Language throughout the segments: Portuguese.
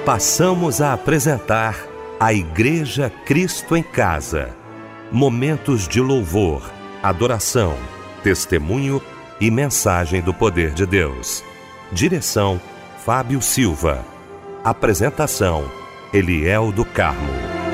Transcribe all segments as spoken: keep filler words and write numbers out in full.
Passamos a apresentar a Igreja Cristo em Casa. Momentos de louvor, adoração, testemunho e mensagem do poder de Deus. Direção, Fábio Silva. Apresentação, Eliel do Carmo.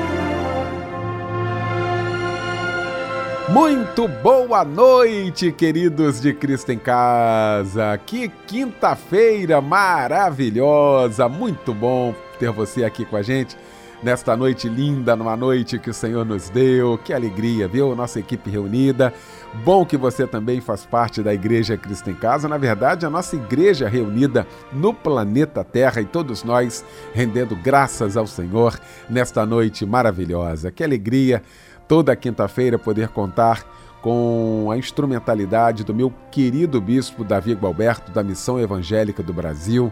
Muito boa noite, queridos de Cristo em Casa. Que quinta-feira maravilhosa, muito bom ter você aqui com a gente nesta noite linda, numa noite que o Senhor nos deu. Que alegria, viu? Nossa equipe reunida. Bom que você também faz parte da Igreja Cristo em Casa. Na verdade, a nossa igreja reunida no planeta Terra e todos nós rendendo graças ao Senhor nesta noite maravilhosa. Que alegria toda quinta-feira poder contar com a instrumentalidade do meu querido bispo Davi Gualberto, da Missão Evangélica do Brasil,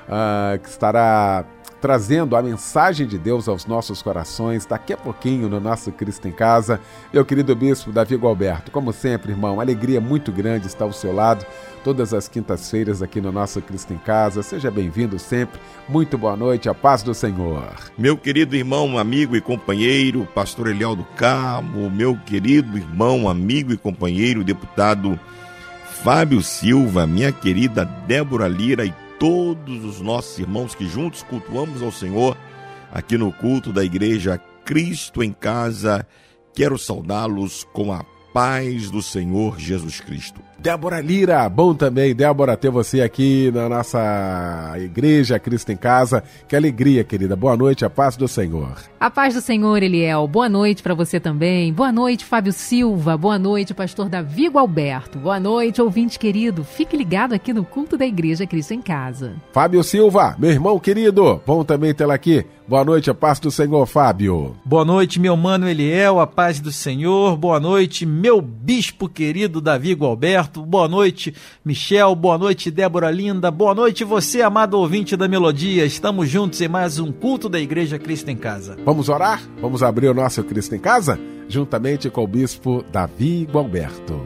uh, que estará trazendo a mensagem de Deus aos nossos corações daqui a pouquinho no nosso Cristo em Casa. Meu querido bispo Davi Gualberto, como sempre, irmão, alegria muito grande estar ao seu lado todas as quintas-feiras aqui no nosso Cristo em Casa. Seja bem-vindo sempre. Muito boa noite, a paz do Senhor. Meu querido irmão, amigo e companheiro, pastor Eliel do Carmo, meu querido irmão, amigo e companheiro, deputado Fábio Silva, minha querida Débora Lira e todos os nossos irmãos que juntos cultuamos ao Senhor aqui no culto da Igreja Cristo em Casa, quero saudá-los com a paz do Senhor Jesus Cristo. Débora Lira, bom também, Débora, ter você aqui na nossa Igreja Cristo em Casa. Que alegria, querida. Boa noite, a paz do Senhor. A paz do Senhor, Eliel. Boa noite para você também. Boa noite, Fábio Silva. Boa noite, pastor Davi Gualberto. Boa noite, ouvinte querido. Fique ligado aqui no culto da Igreja Cristo em Casa. Fábio Silva, meu irmão querido, bom também tê-la aqui. Boa noite, a paz do Senhor, Fábio. Boa noite, meu mano Eliel, a paz do Senhor. Boa noite, meu bispo querido Davi Gualberto. Boa noite, Michel. Boa noite, Débora Linda. Boa noite, você, amado ouvinte da Melodia. Estamos juntos em mais um culto da Igreja Cristo em Casa. Vamos orar? Vamos abrir o nosso Cristo em Casa? Juntamente com o bispo Davi Gualberto.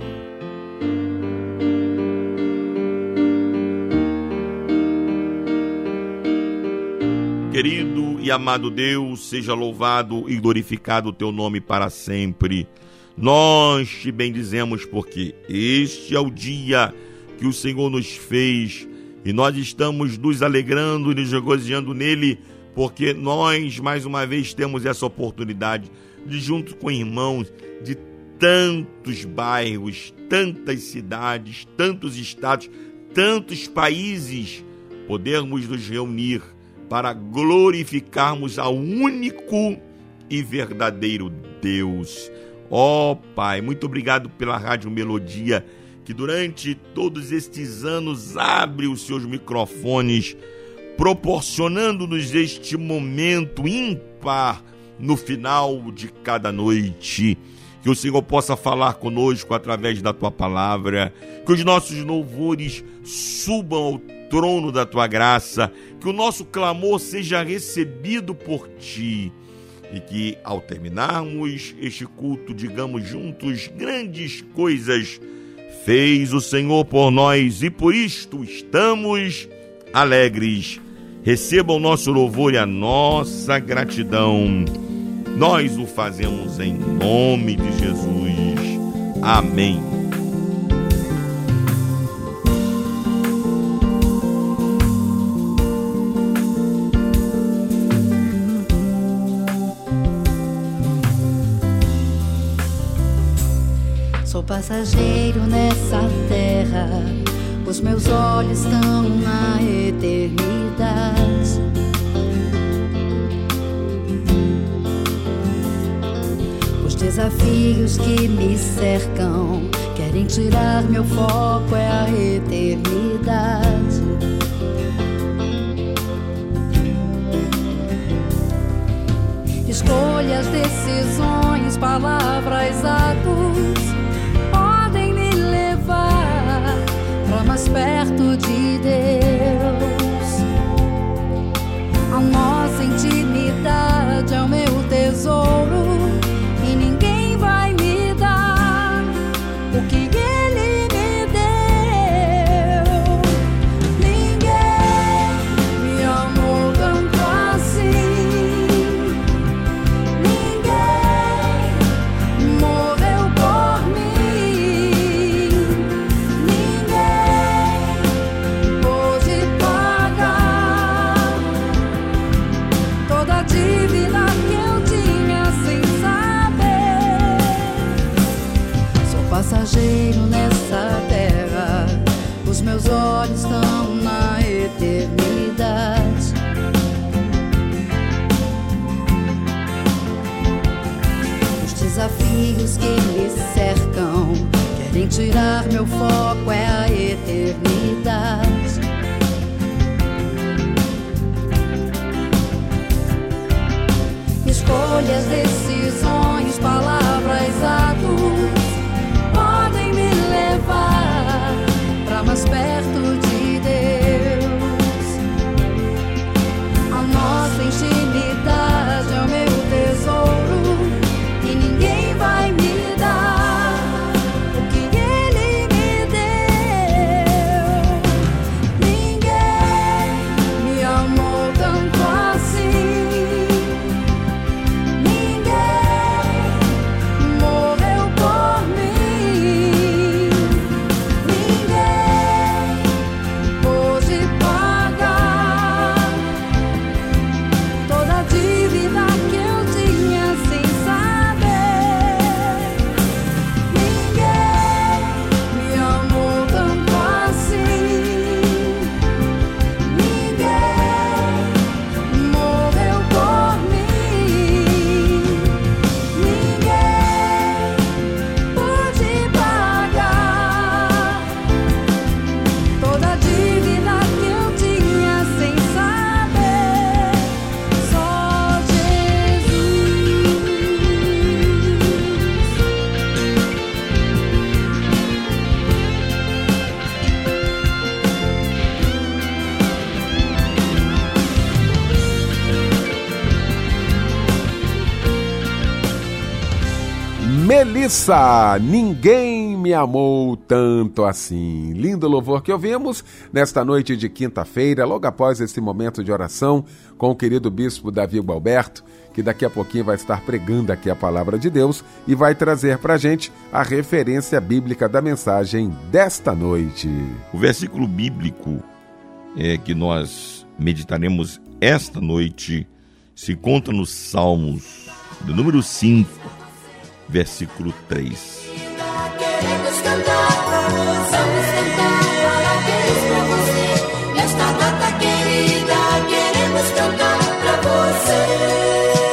Querido e amado Deus, seja louvado e glorificado o teu nome para sempre. Nós te bendizemos porque este é o dia que o Senhor nos fez e nós estamos nos alegrando e nos regozijando nele, porque nós mais uma vez temos essa oportunidade de, junto com irmãos de tantos bairros, tantas cidades, tantos estados, tantos países, podermos nos reunir para glorificarmos ao único e verdadeiro Deus. Ó oh, Pai, muito obrigado pela Rádio Melodia, que durante todos estes anos abre os seus microfones, proporcionando-nos este momento ímpar no final de cada noite. Que o Senhor possa falar conosco através da Tua palavra, que os nossos louvores subam ao trono da Tua graça, que o nosso clamor seja recebido por Ti. E que, ao terminarmos este culto, digamos juntos: grandes coisas fez o Senhor por nós e por isto estamos alegres. Receba o nosso louvor e a nossa gratidão. Nós o fazemos em nome de Jesus. Amém. Sou passageiro nessa terra, os meus olhos estão na eternidade. Os desafios que me cercam querem tirar meu foco, é a eternidade. Escolhas, decisões, palavras, atos podem me levar para mais perto de Deus. A nossa intimidade é o meu tesouro e ninguém vai me dar o que Ele me deu. Ninguém me amou tanto assim. passageiro nessa terra, os meus olhos estão na eternidade. Os desafios que me cercam querem tirar meu foco, é a eternidade. Escolhas, decisões, palavras, atos podem me levar pra mais perto de Deus. A nossa intimidade é o meu tesouro e ninguém vai me dar o que Ele me deu. Ninguém me amou tanto assim. Melissa, ninguém me amou tanto assim. Lindo louvor que ouvimos nesta noite de quinta-feira, logo após esse momento de oração com o querido bispo Davi Gualberto, que daqui a pouquinho vai estar pregando aqui a palavra de Deus e vai trazer pra gente a referência bíblica da mensagem desta noite. O versículo bíblico é, que nós meditaremos esta noite se conta nos Salmos, do número cinco, versículo três. Queremos cantar, vamos cantar, parabéns pra você. Nesta data querida, queremos cantar pra você.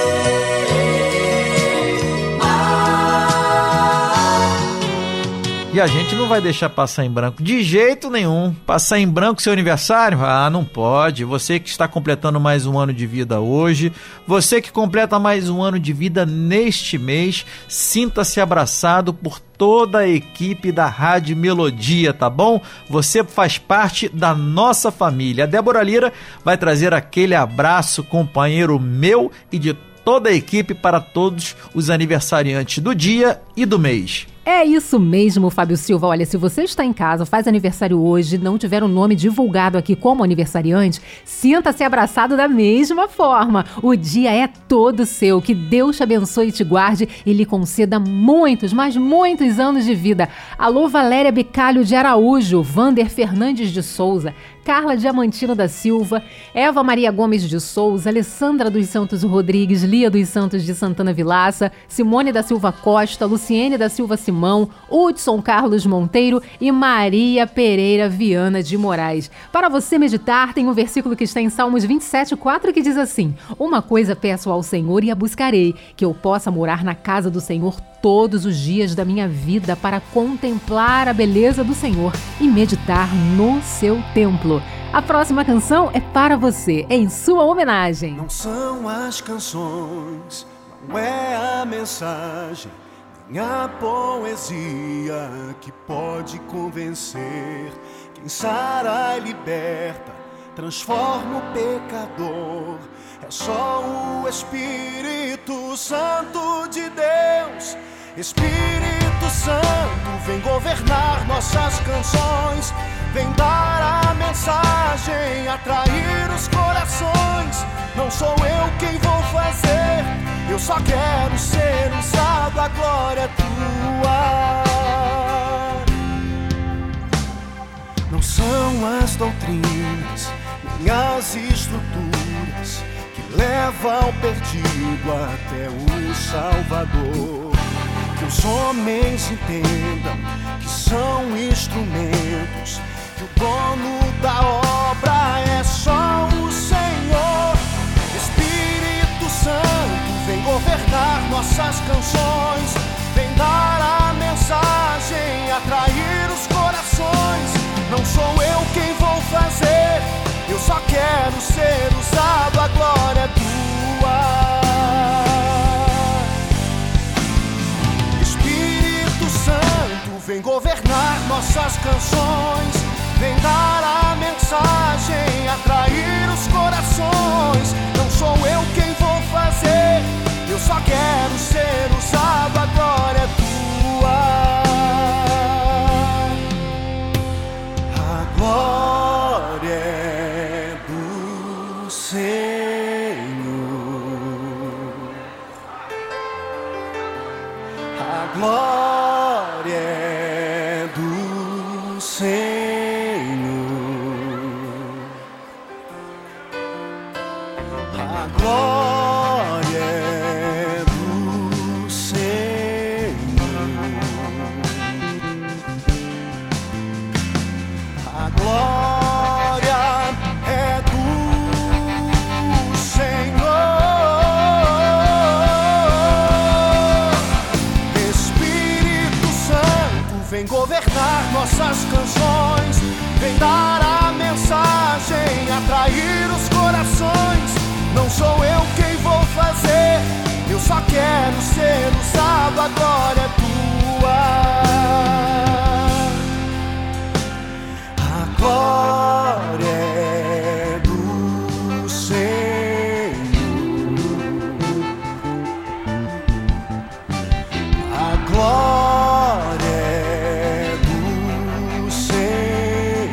E a gente não vai deixar passar em branco de jeito nenhum. Passar em branco seu aniversário? Ah, não pode. Você que está completando mais um ano de vida hoje, você que completa mais um ano de vida neste mês, sinta-se abraçado por toda a equipe da Rádio Melodia, tá bom? Você faz parte da nossa família. A Débora Lira vai trazer aquele abraço, companheiro meu e de toda a equipe para todos os aniversariantes do dia e do mês. É isso mesmo, Fábio Silva. Olha, se você está em casa, faz aniversário hoje, não tiver um nome divulgado aqui como aniversariante, sinta-se abraçado da mesma forma. O dia é todo seu. Que Deus te abençoe e te guarde e lhe conceda muitos, mas muitos anos de vida. Alô, Valéria Bicalho de Araújo, Vander Fernandes de Souza, Carla Diamantino da Silva, Eva Maria Gomes de Souza, Alessandra dos Santos Rodrigues, Lia dos Santos de Santana Vilaça, Simone da Silva Costa, Luciene da Silva Simão, Hudson Carlos Monteiro e Maria Pereira Viana de Moraes. Para você meditar, tem um versículo que está em Salmos vinte e sete, quatro, que diz assim: uma coisa peço ao Senhor e a buscarei, que eu possa morar na casa do Senhor todos os dias da minha vida, para contemplar a beleza do Senhor e meditar no seu templo. A próxima canção é para você, em sua homenagem. Não são as canções, não é a mensagem, nem a poesia que pode convencer. Quem sara e liberta, transforma o pecador. É só o Espírito Santo de Deus. Espírito Santo, vem governar nossas canções, vem dar a mensagem, atrair os corações. Não sou eu quem vou fazer, eu só quero ser usado, a glória é tua. Não são as doutrinas, nem as estruturas que levam o perdido até o Salvador. que os homens entendam que são instrumentos, que o dono da obra é só o Senhor. Espírito Santo, vem governar nossas canções, vem dar a mensagem, atrair os corações. Não sou eu quem vou fazer, eu só quero ser usado, a glória é tua. Espírito Santo, vem governar nossas canções, vem dar a mensagem, atrair os corações. Não sou eu quem vou fazer, eu só quero ser usado, a glória é tua. A glória é do Senhor, a glória é do Senhor, a glória é do Senhor, a glória é do Senhor. Espírito Santo, vem governar nossas canções, vem dar a mensagem, atrair os corações. Não sou eu quem vou fazer, eu só quero ser usado, a glória é tua. A glória é do Senhor, a glória é do Senhor.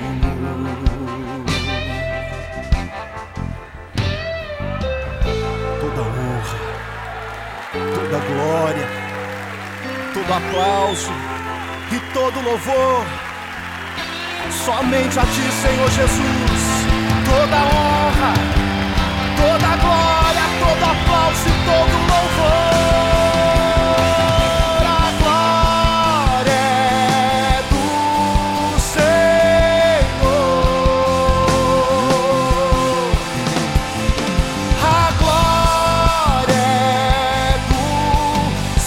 Toda honra, toda glória, todo aplauso e todo louvor somente a ti, Senhor Jesus. Toda honra, toda glória, todo aplauso e todo louvor. A glória é do Senhor, a glória é do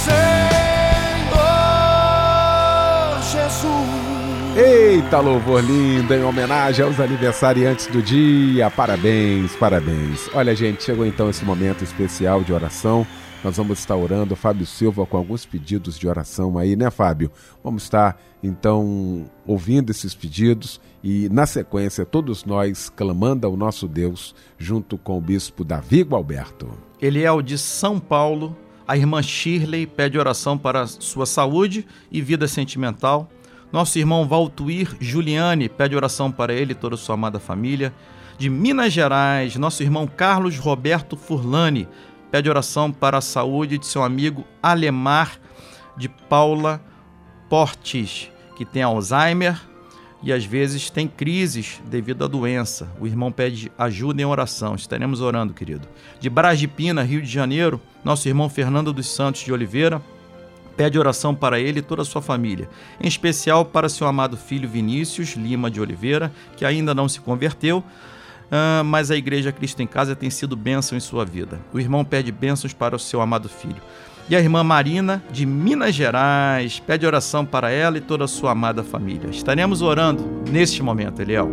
Senhor Jesus. Eita, louvor lindo, em homenagem aos aniversariantes do dia. Parabéns, parabéns. Olha, gente, chegou então esse momento especial de oração. Nós vamos estar orando, Fábio Silva, com alguns pedidos de oração aí, né, Fábio? Vamos estar, então, ouvindo esses pedidos e, na sequência, todos nós clamando ao nosso Deus, junto com o bispo Davi Gualberto. Ele é o de São Paulo. A irmã Shirley pede oração para sua saúde e vida sentimental. Nosso irmão Valtuir Juliane pede oração para ele e toda a sua amada família. De Minas Gerais, nosso irmão Carlos Roberto Furlani pede oração para a saúde de seu amigo Alemar de Paula Portes, que tem Alzheimer e às vezes tem crises devido à doença. O irmão pede ajuda em oração. Estaremos orando, querido. De Brasipina, Rio de Janeiro, nosso irmão Fernando dos Santos de Oliveira pede oração para ele e toda a sua família, em especial para seu amado filho Vinícius Lima de Oliveira, que ainda não se converteu, uh, mas a Igreja Cristo em Casa tem sido bênção em sua vida. O irmão pede bênçãos para o seu amado filho. E a irmã Marina, de Minas Gerais, pede oração para ela e toda a sua amada família. Estaremos orando neste momento, Eliel.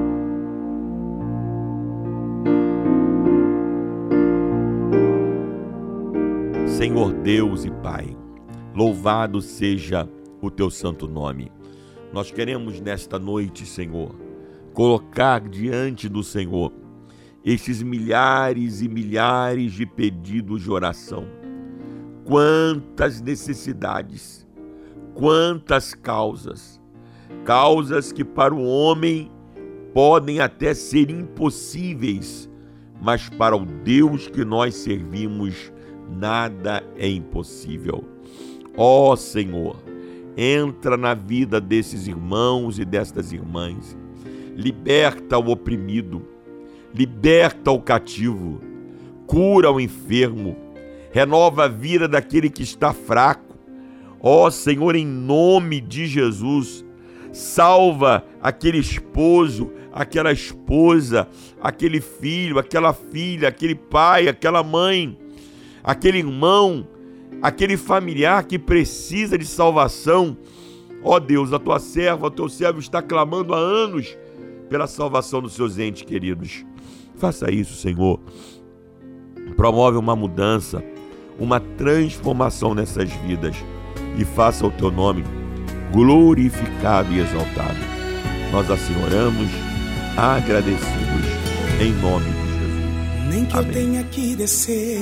Senhor Deus e Pai, louvado seja o teu santo nome. Nós queremos nesta noite, Senhor, colocar diante do Senhor estes milhares e milhares de pedidos de oração. Quantas necessidades, quantas causas, causas que para o homem podem até ser impossíveis, mas para o Deus que nós servimos, nada é impossível. Ó Senhor, entra na vida desses irmãos e destas irmãs, liberta o oprimido, liberta o cativo, cura o enfermo, renova a vida daquele que está fraco. Ó Senhor, em nome de Jesus, salva aquele esposo, aquela esposa, aquele filho, aquela filha, aquele pai, aquela mãe, aquele irmão, aquele familiar que precisa de salvação. Ó Deus, a tua serva, o teu servo está clamando há anos pela salvação dos seus entes queridos. Faça isso, Senhor. Promove uma mudança, uma transformação nessas vidas e faça o teu nome glorificado e exaltado. Nós assim oramos, agradecidos, em nome de Jesus. Nem que Amém. eu tenha que descer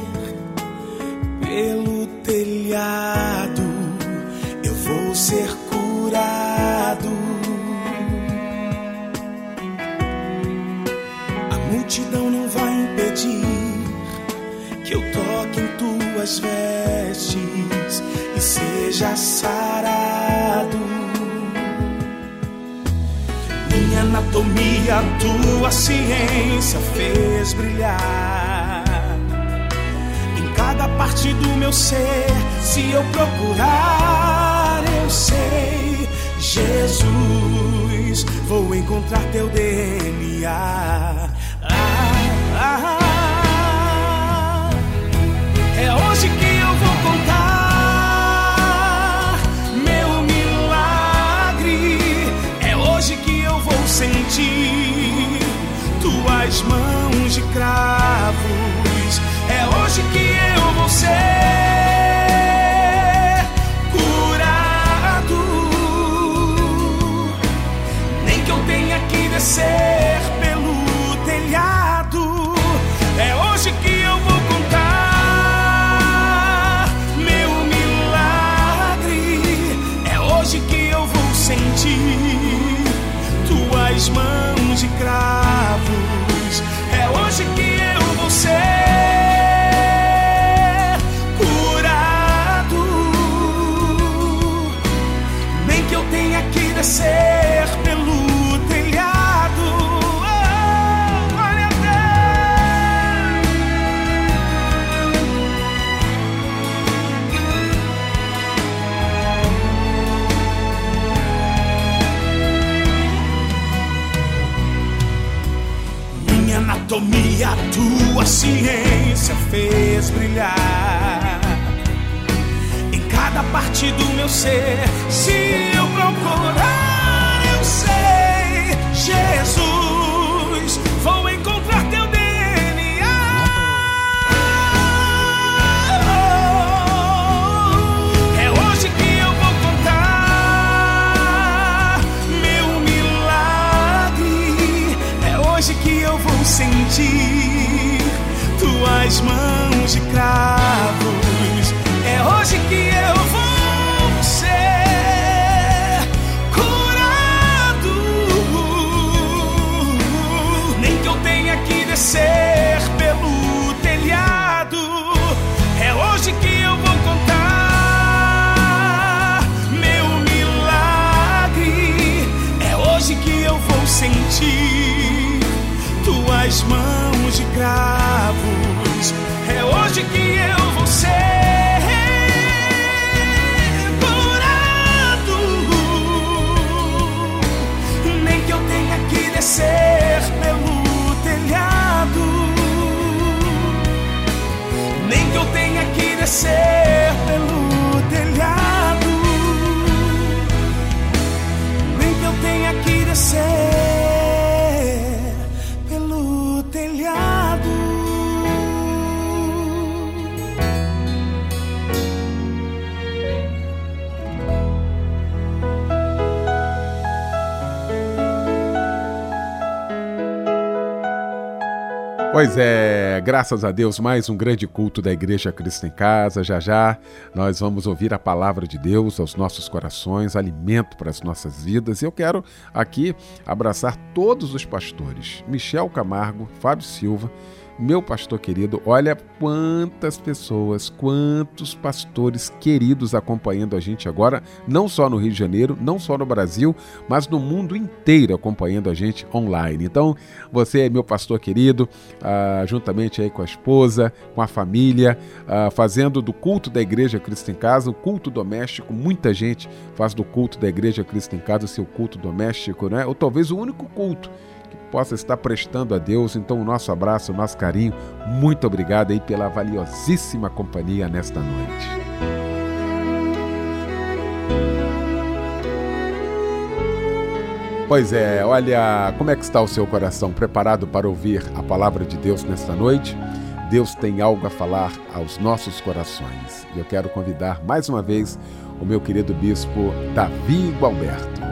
pelo telhado, eu vou ser curado. A multidão não vai impedir que eu toque em tuas vestes e seja sarado. Minha anatomia, tua ciência fez brilhar em cada parte do meu ser. Se eu procurar, eu sei, Jesus, vou encontrar teu D N A. Ah, ah, ah. É hoje que eu vou contar meu milagre. É hoje que eu vou sentir tuas mãos de cravos. É hoje que eu vou ser curado. Nem que eu tenha que descer pelo telhado. É hoje que eu vou contar meu milagre. É hoje que eu vou sentir tuas mãos de cravos. É hoje que eu vou ser curado. Nem que eu tenha que descer pelo telhado. Oh, glória a Deus. Minha anatomia, tua ciência fez brilhar em cada parte do meu ser. Se eu procurar, eu sei, Jesus, vou encontrar teu D N A. É hoje que eu vou contar meu milagre. É hoje que eu vou sentir tuas mãos de cravos. É hoje que eu vou ser curado. Nem que eu tenha que descer pelo telhado. É hoje que eu vou contar meu milagre. É hoje que eu vou sentir tuas mãos de cravos. É hoje que eu vou ser curado. Nem que eu tenha que descer pelo telhado. Nem que eu tenha que descer pelo telhado. Nem que eu tenha que descer pelo telhado. Pois é, graças a Deus, mais um grande culto da Igreja Cristo em Casa. Já já nós vamos ouvir a palavra de Deus aos nossos corações, alimento para as nossas vidas. Eu quero aqui abraçar todos os pastores, Michel Camargo, Fábio Silva, meu pastor querido, olha quantas pessoas, quantos pastores queridos acompanhando a gente agora, não só no Rio de Janeiro, não só no Brasil, mas no mundo inteiro acompanhando a gente online. Então, você é meu pastor querido, ah, juntamente aí com a esposa, com a família, ah, fazendo do culto da Igreja Cristo em Casa, o culto doméstico. Muita gente faz do culto da Igreja Cristo em Casa o seu culto doméstico, né? Ou talvez o único culto que possa estar prestando a Deus. Então, o nosso abraço, o nosso carinho, muito obrigado aí pela valiosíssima companhia nesta noite. Pois é, olha, como é que está o seu coração? Preparado para ouvir a palavra de Deus nesta noite? Deus tem algo a falar aos nossos corações. E eu quero convidar mais uma vez o meu querido bispo Davi Gualberto.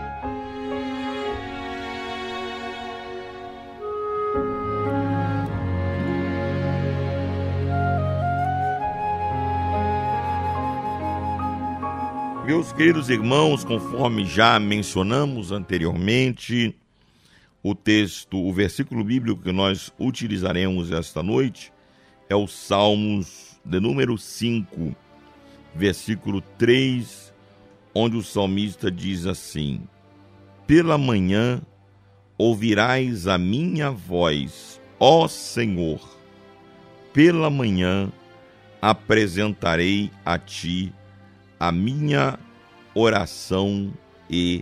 Meus queridos irmãos, conforme já mencionamos anteriormente, o texto, o versículo bíblico que nós utilizaremos esta noite é o Salmos de número cinco, versículo três, onde o salmista diz assim: pela manhã ouvirás a minha voz, ó Senhor, pela manhã apresentarei a ti a minha oração e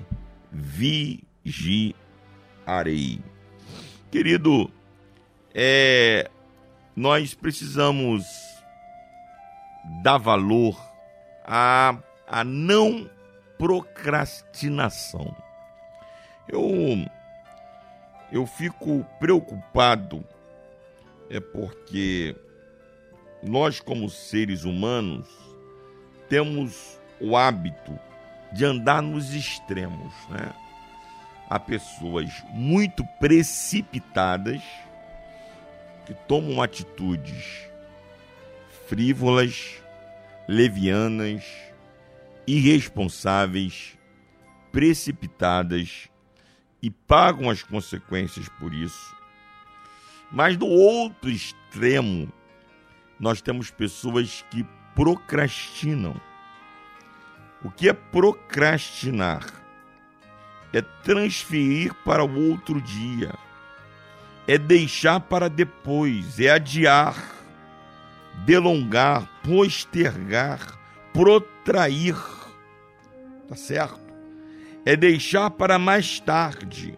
vigiarei. Querido, é, nós precisamos dar valor à, à não procrastinação. Eu, eu fico preocupado, é porque nós, como seres humanos, temos o hábito de andar nos extremos, né? Há pessoas muito precipitadas que tomam atitudes frívolas, levianas, irresponsáveis, precipitadas e pagam as consequências por isso. Mas do outro extremo, nós temos pessoas que procrastinam. O que é procrastinar? É transferir para o outro dia, é deixar para depois, é adiar, delongar, postergar, protrair, tá certo? É deixar para mais tarde.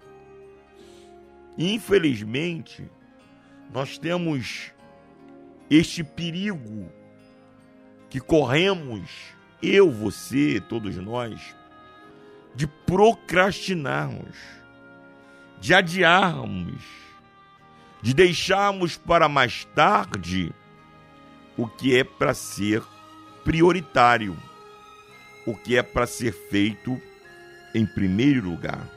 Infelizmente, nós temos este perigo que corremos, eu, você, todos nós, de procrastinarmos, de adiarmos, de deixarmos para mais tarde o que é para ser prioritário, o que é para ser feito em primeiro lugar.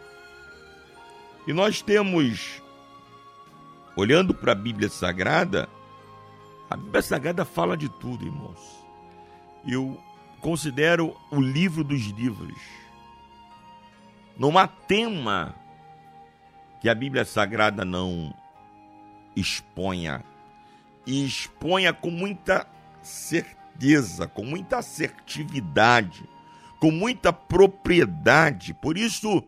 E nós temos, olhando para a Bíblia Sagrada, a Bíblia Sagrada fala de tudo, irmãos. Eu considero o livro dos livros. Não há tema que a Bíblia Sagrada não exponha. E exponha com muita certeza, com muita assertividade, com muita propriedade. Por isso,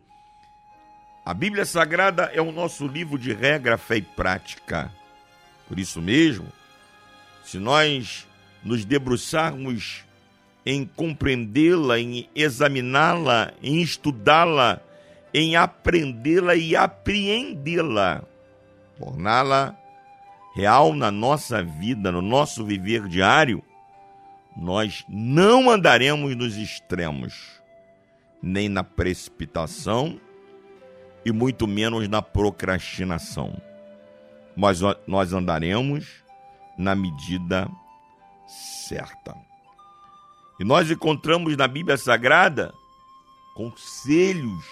a Bíblia Sagrada é o nosso livro de regra, fé e prática. Por isso mesmo, se nós nos debruçarmos em compreendê-la, em examiná-la, em estudá-la, em aprendê-la e apreendê-la, torná-la real na nossa vida, no nosso viver diário, nós não andaremos nos extremos, nem na precipitação e muito menos na procrastinação. Mas nós andaremos na medida certa. E nós encontramos na Bíblia Sagrada conselhos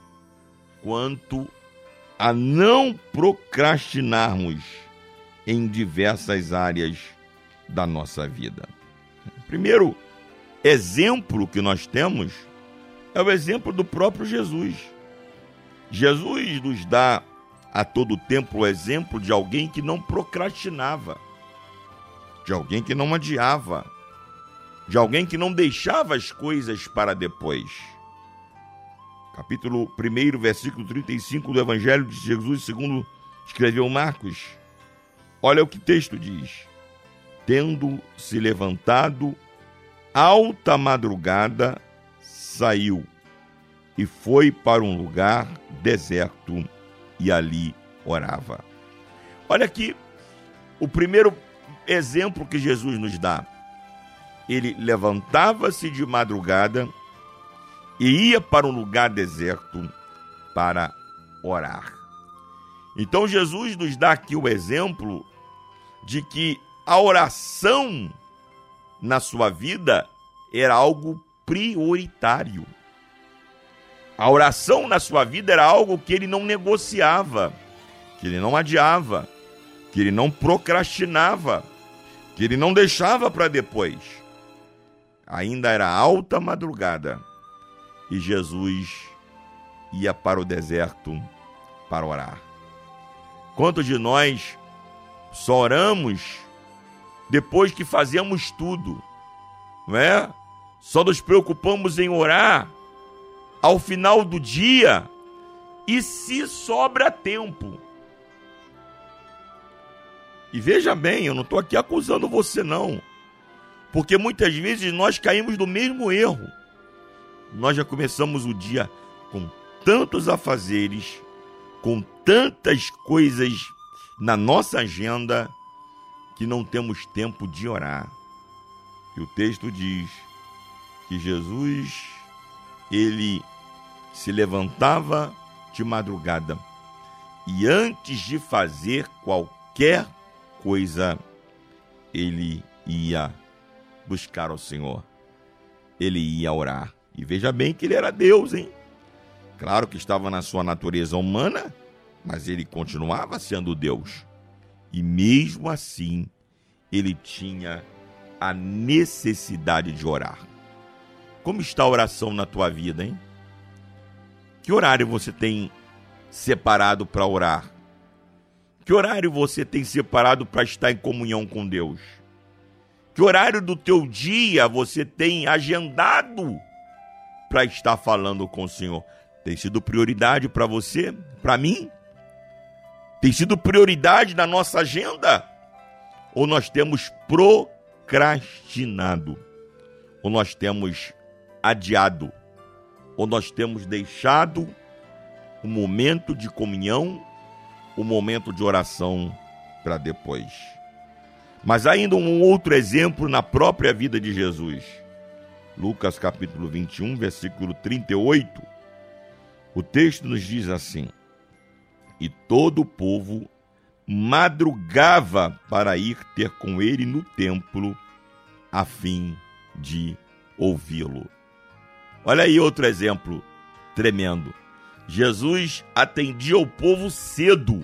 quanto a não procrastinarmos em diversas áreas da nossa vida. O primeiro exemplo que nós temos é o exemplo do próprio Jesus. Jesus nos dá a todo tempo o exemplo de alguém que não procrastinava, de alguém que não adiava, de alguém que não deixava as coisas para depois. Capítulo primeiro, versículo trinta e cinco do Evangelho de Jesus, segundo escreveu Marcos. Olha o que o texto diz. Tendo se levantado, alta madrugada, saiu e foi para um lugar deserto e ali orava. Olha aqui o primeiro exemplo que Jesus nos dá. Ele levantava-se de madrugada e ia para um lugar deserto para orar. Então Jesus nos dá aqui o exemplo de que a oração na sua vida era algo prioritário. A oração na sua vida era algo que ele não negociava, que ele não adiava, que ele não procrastinava, que ele não deixava para depois. Ainda era alta madrugada e Jesus ia para o deserto para orar. Quantos de nós só oramos depois que fazemos tudo, não é? Só nos preocupamos em orar ao final do dia e se sobra tempo. E veja bem, eu não estou aqui acusando você não, porque muitas vezes nós caímos no mesmo erro. Nós já começamos o dia com tantos afazeres, com tantas coisas na nossa agenda, que não temos tempo de orar. E o texto diz que Jesus, ele se levantava de madrugada e antes de fazer qualquer coisa, ele ia buscar ao Senhor. Ele ia orar. E veja bem que ele era Deus, hein? Claro que estava na sua natureza humana, mas ele continuava sendo Deus. E mesmo assim, ele tinha a necessidade de orar. Como está a oração na tua vida, hein? Que horário você tem separado para orar? Que horário você tem separado para estar em comunhão com Deus? Que horário do teu dia você tem agendado para estar falando com o Senhor? Tem sido prioridade para você? Para mim? Tem sido prioridade na nossa agenda? Ou nós temos procrastinado? Ou nós temos adiado? Ou nós temos deixado o momento de comunhão, o momento de oração para depois? Mas ainda um outro exemplo na própria vida de Jesus. Lucas capítulo vinte e um, versículo trinta e oito. O texto nos diz assim: e todo o povo madrugava para ir ter com ele no templo, a fim de ouvi-lo. Olha aí outro exemplo tremendo. Jesus atendia o povo cedo.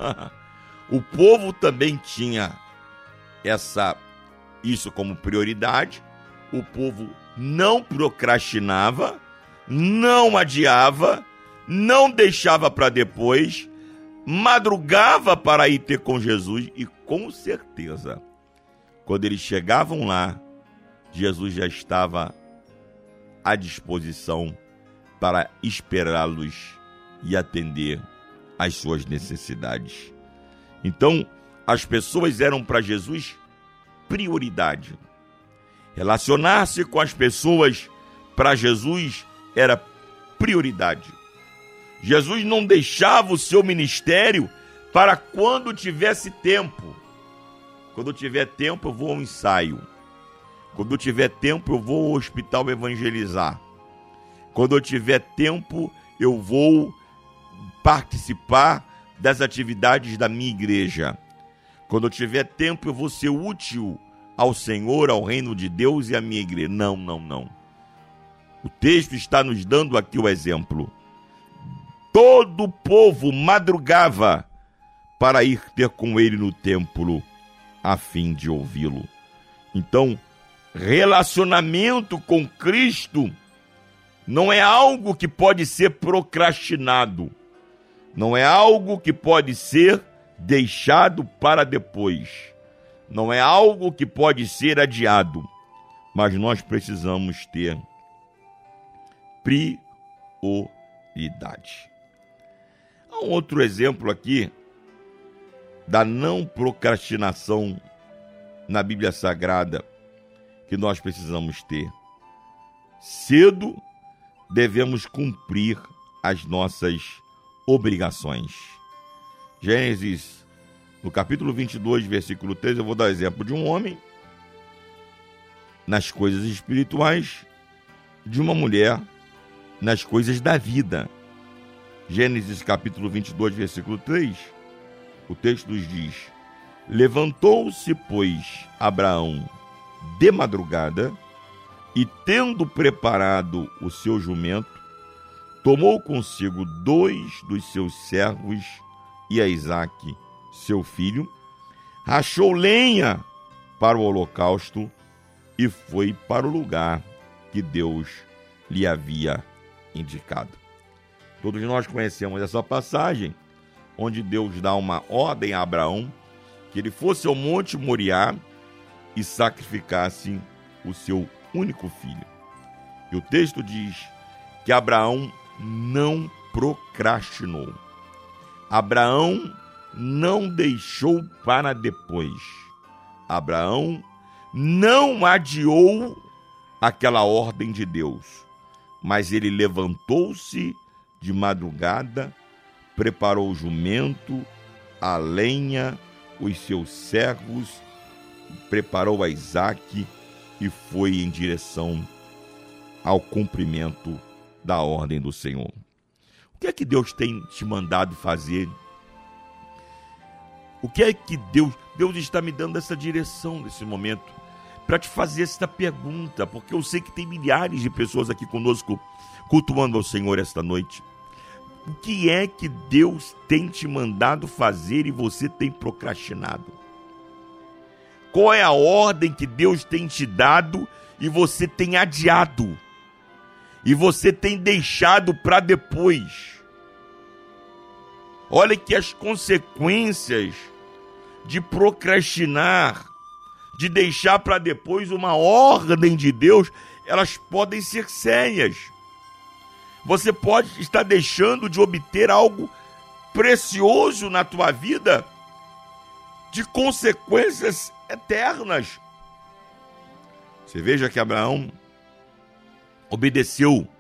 O povo também tinha essa, isso como prioridade. O povo não procrastinava, não adiava, não deixava para depois, madrugava para ir ter com Jesus e com certeza, quando eles chegavam lá, Jesus já estava à disposição para esperá-los e atender às suas necessidades. Então, as pessoas eram para Jesus prioridade. Relacionar-se com as pessoas para Jesus era prioridade. Jesus não deixava o seu ministério para quando tivesse tempo. Quando tiver tempo, eu vou ao ensaio. Quando eu tiver tempo, eu vou ao hospital evangelizar. Quando eu tiver tempo, eu vou participar das atividades da minha igreja. Quando eu tiver tempo, eu vou ser útil ao Senhor, ao reino de Deus e à minha igreja. Não, não, não. O texto está nos dando aqui o exemplo. Todo o povo madrugava para ir ter com ele no templo, a fim de ouvi-lo. Então, relacionamento com Cristo não é algo que pode ser procrastinado. Não é algo que pode ser deixado para depois. Não é algo que pode ser adiado. Mas nós precisamos ter prioridade. Há um outro exemplo aqui da não procrastinação na Bíblia Sagrada que nós precisamos ter. Cedo devemos cumprir as nossas obrigações. Gênesis, no capítulo vinte e dois, versículo três, eu vou dar o exemplo de um homem nas coisas espirituais, de uma mulher nas coisas da vida. Gênesis capítulo vinte e dois, versículo três, o texto nos diz: levantou-se, pois, Abraão de madrugada, e tendo preparado o seu jumento, tomou consigo dois dos seus servos e a Isaque, seu filho, rachou lenha para o holocausto e foi para o lugar que Deus lhe havia indicado. Todos nós conhecemos essa passagem, onde Deus dá uma ordem a Abraão que ele fosse ao Monte Moriá e sacrificasse o seu único filho. E o texto diz que Abraão não procrastinou. Abraão não deixou para depois. Abraão não adiou aquela ordem de Deus, mas ele levantou-se de madrugada, preparou o jumento, a lenha, os seus servos, preparou a Isaque e foi em direção ao cumprimento da ordem do Senhor. O que é que Deus tem te mandado fazer? O que é que Deus... Deus está me dando essa direção nesse momento para te fazer esta pergunta, porque eu sei que tem milhares de pessoas aqui conosco cultuando ao Senhor esta noite. O que é que Deus tem te mandado fazer e você tem procrastinado? Qual é a ordem que Deus tem te dado e você tem adiado? E você tem deixado para depois? Olha que as consequências de procrastinar, de deixar para depois uma ordem de Deus, elas podem ser sérias. Você pode estar deixando de obter algo precioso na tua vida, de consequências eternas. Você veja que Abraão obedeceu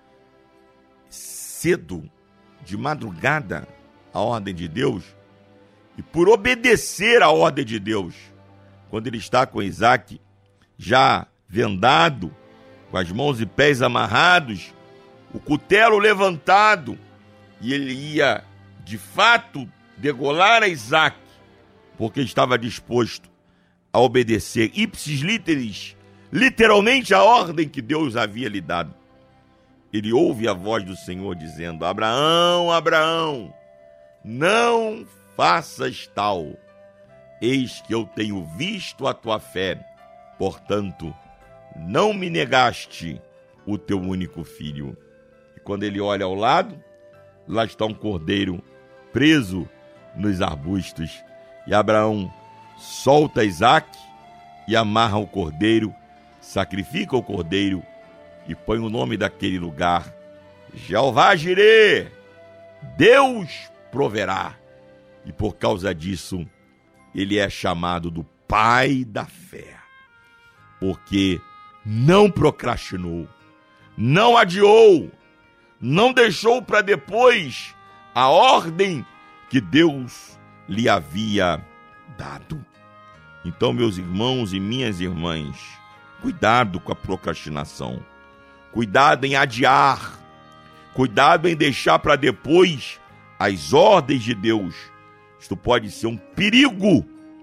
cedo, de madrugada, a ordem de Deus, e por obedecer a ordem de Deus, quando ele está com Isaque, já vendado, com as mãos e pés amarrados, o cutelo levantado, e ele ia, de fato, degolar a Isaque, porque estava disposto a obedecer ipsis literis, literalmente a ordem que Deus havia lhe dado. Ele ouve a voz do Senhor dizendo: Abraão, Abraão, não faças tal, eis que eu tenho visto a tua fé, portanto, não me negaste o teu único filho. E quando ele olha ao lado, lá está um cordeiro preso nos arbustos, e Abraão solta Isaque e amarra o cordeiro, sacrifica o cordeiro e põe o nome daquele lugar: Jeová Jirê, Deus proverá. E por causa disso, ele é chamado do pai da fé, porque não procrastinou, não adiou, não deixou para depois a ordem que Deus lhe havia dado. Então, meus irmãos e minhas irmãs, cuidado com a procrastinação, cuidado em adiar, cuidado em deixar para depois as ordens de Deus. Isto pode ser um perigo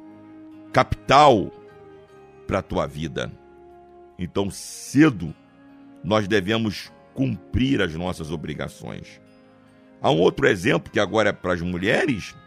capital para a tua vida. Então, cedo, nós devemos cumprir as nossas obrigações. Há um outro exemplo que agora é para as mulheres,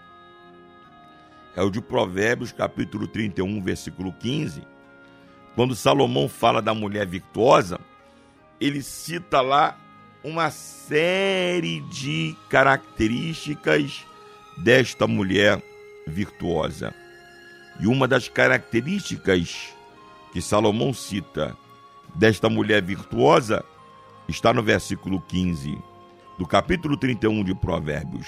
é o de Provérbios, capítulo trinta e um, versículo quinze. Quando Salomão fala da mulher virtuosa, ele cita lá uma série de características desta mulher virtuosa. E uma das características que Salomão cita desta mulher virtuosa está no versículo quinze do capítulo trinta e um de Provérbios.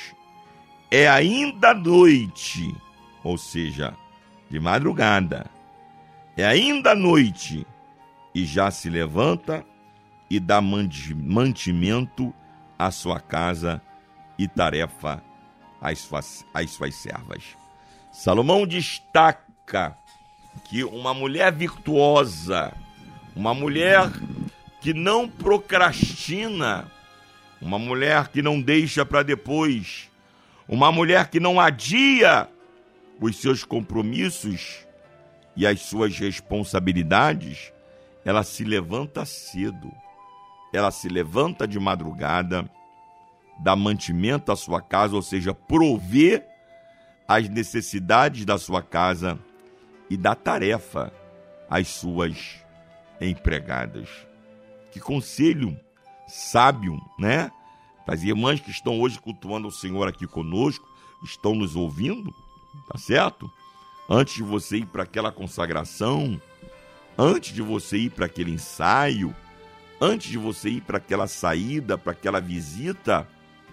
É ainda noite, ou seja, de madrugada. É ainda noite e já se levanta e dá mantimento à sua casa e tarefa às suas, às suas servas. Salomão destaca que uma mulher virtuosa, uma mulher que não procrastina, uma mulher que não deixa para depois, uma mulher que não adia os seus compromissos e as suas responsabilidades, ela se levanta cedo, ela se levanta de madrugada, dá mantimento à sua casa, ou seja, provê as necessidades da sua casa e dá tarefa às suas empregadas. Que conselho sábio, né? As irmãs que estão hoje cultuando o Senhor aqui conosco, estão nos ouvindo, tá certo? Antes de você ir para aquela consagração, antes de você ir para aquele ensaio, antes de você ir para aquela saída, para aquela visita,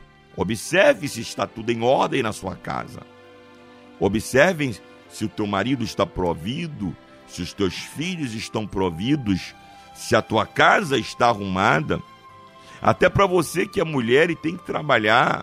observe se está tudo em ordem na sua casa. Observem se o teu marido está provido, se os teus filhos estão providos, se a tua casa está arrumada. Até para você que é mulher e tem que trabalhar.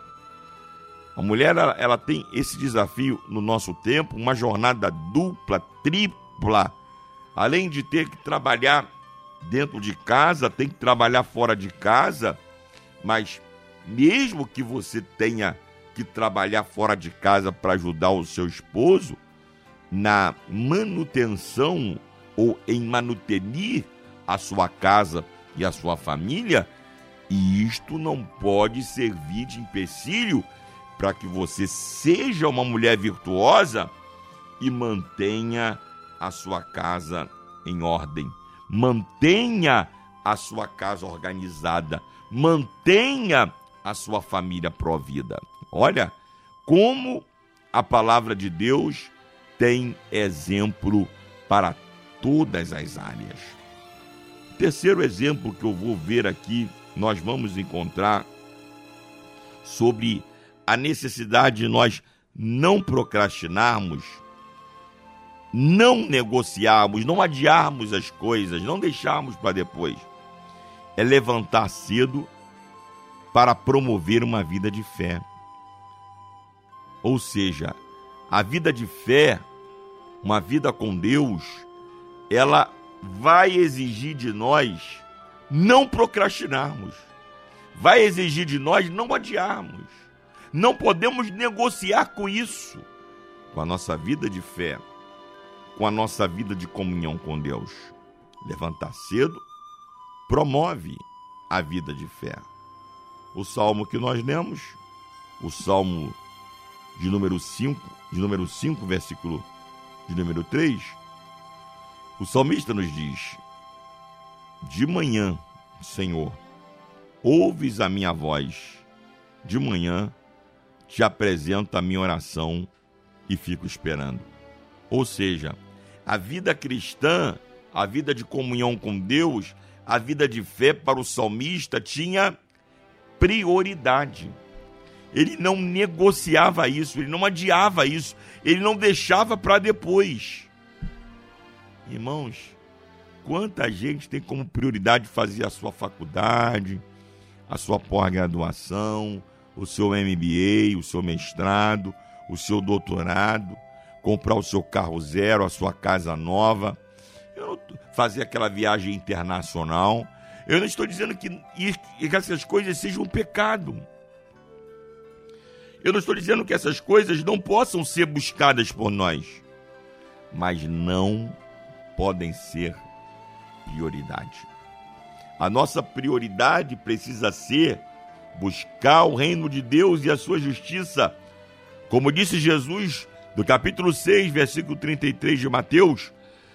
A mulher, ela, ela tem esse desafio no nosso tempo, uma jornada dupla, tripla. Além de ter que trabalhar dentro de casa, tem que trabalhar fora de casa. Mas mesmo que você tenha que trabalhar fora de casa para ajudar o seu esposo na manutenção ou em manutenir a sua casa e a sua família, e isto não pode servir de empecilho para que você seja uma mulher virtuosa e mantenha a sua casa em ordem, mantenha a sua casa organizada, mantenha a sua família provida. Olha como a palavra de Deus tem exemplo para todas as áreas. O terceiro exemplo que eu vou ver aqui, nós vamos encontrar sobre a necessidade de nós não procrastinarmos, não negociarmos, não adiarmos as coisas, não deixarmos para depois. É levantar cedo para promover uma vida de fé. Ou seja, a vida de fé, uma vida com Deus, ela vai exigir de nós não procrastinarmos. Vai exigir de nós não adiarmos. Não podemos negociar com isso. Com a nossa vida de fé, com a nossa vida de comunhão com Deus. Levantar cedo promove a vida de fé. O salmo que nós lemos, o salmo de número cinco, de número cinco, versículo de número três, o salmista nos diz: de manhã, Senhor, ouves a minha voz, de manhã te apresento a minha oração e fico esperando. Ou seja, a vida cristã, a vida de comunhão com Deus, a vida de fé para o salmista tinha prioridade. Ele não negociava isso, ele não adiava isso, ele não deixava para depois. Irmãos, quanta gente tem como prioridade fazer a sua faculdade, a sua pós-graduação, o seu M B A, o seu mestrado, o seu doutorado, comprar o seu carro zero, a sua casa nova, eu não, fazer aquela viagem internacional. Eu não estou dizendo que, que essas coisas sejam um pecado. Eu não estou dizendo que essas coisas não possam ser buscadas por nós, mas não podem ser prioridade. A nossa prioridade precisa ser buscar o reino de Deus e a sua justiça. Como disse Jesus, no capítulo seis, versículo trinta e três de Mateus: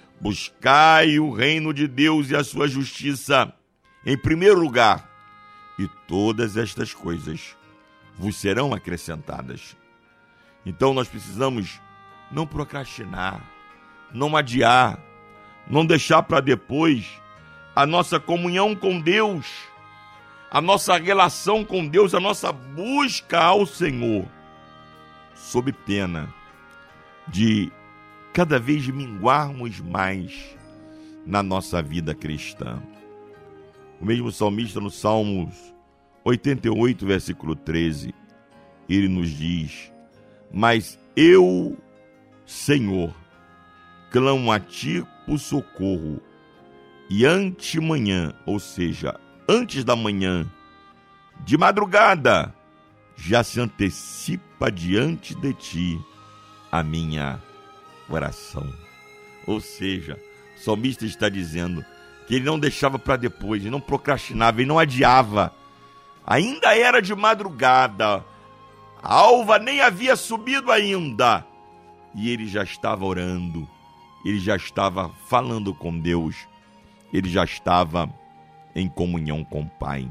buscai o reino de Deus e a sua justiça em primeiro lugar, e todas estas coisas vos serão acrescentadas. Então nós precisamos não procrastinar, não adiar, não deixar para depois a nossa comunhão com Deus, a nossa relação com Deus, a nossa busca ao Senhor, sob pena de cada vez minguarmos mais na nossa vida cristã. O mesmo salmista no Salmos oitenta e oito, versículo treze, ele nos diz: mas eu, Senhor, clamo a ti por socorro, e antemanhã, ou seja, antes da manhã, de madrugada, já se antecipa diante de ti a minha oração. Ou seja, o salmista está dizendo que ele não deixava para depois, ele não procrastinava, ele não adiava. Ainda era de madrugada, a alva nem havia subido ainda, e ele já estava orando, ele já estava falando com Deus, ele já estava em comunhão com o Pai.